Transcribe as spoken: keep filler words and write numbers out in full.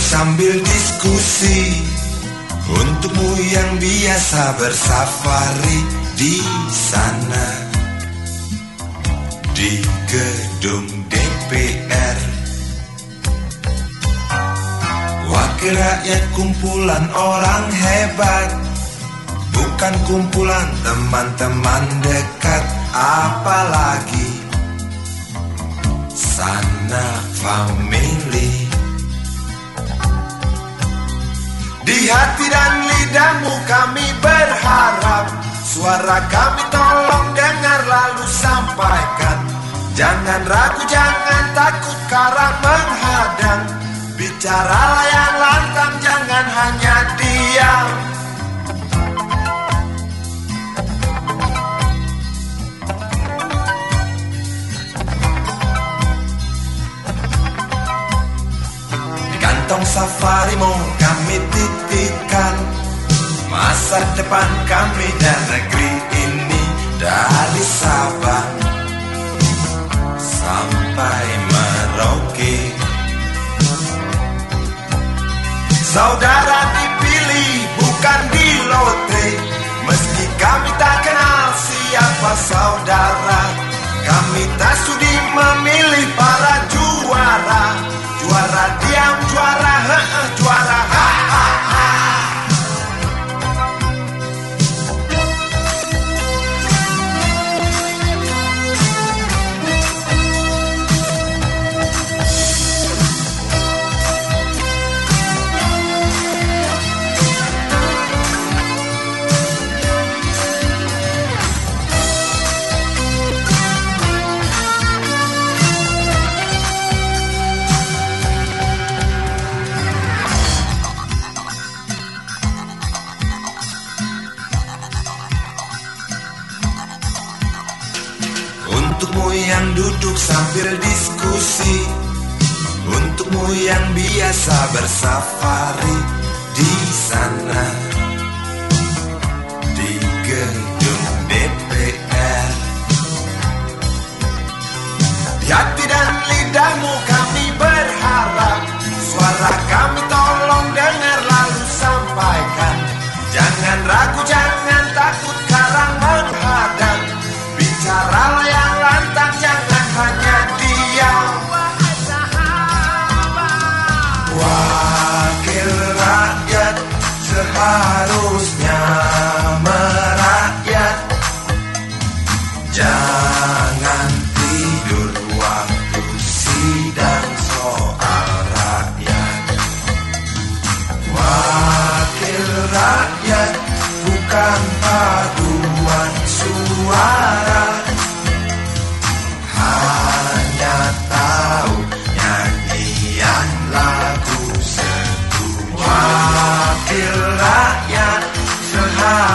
sambil diskusi, untukmu yang biasa bersafari di sana, di gedung D P R. Wakil rakyat kumpulan orang hebat, bukan kumpulan teman-teman dekat, apalagi sanak famili. Di hati dan lidahmu kami berharap, suara kami tolong dengar lalu sampaikan. Jangan ragu, jangan takut karena menghadang. Bicaralah yang lantang, jangan hanya diam. Di kantong safarimu kami titipkan masa depan kami dan negeri ini, dari Sabang sampai Merauke. Saudara dipilih bukan di lotre, meski kami tak kenal siapa saudara. Kami tak sudi memilih para juara, juara diam, juara he -he, juara ha ha ha. Untukmu yang duduk sambil diskusi, untukmu yang biasa bersafari di sana, di gedung D P R. Di hati dan lidahmu kami berharap, suara kami tolong dengar lalu sampaikan. Jangan ragu, jangan takut karang menghadang. Bicaralah yang lantang, jangan hanya diam. Wakil rakyat seharusnya merakyat. Jangan tidur waktu sidang soal rakyat. Wakil rakyat bukan paduan suara, hanya tahu nyanyian lagu setuju. Wakil rakyat seharusnya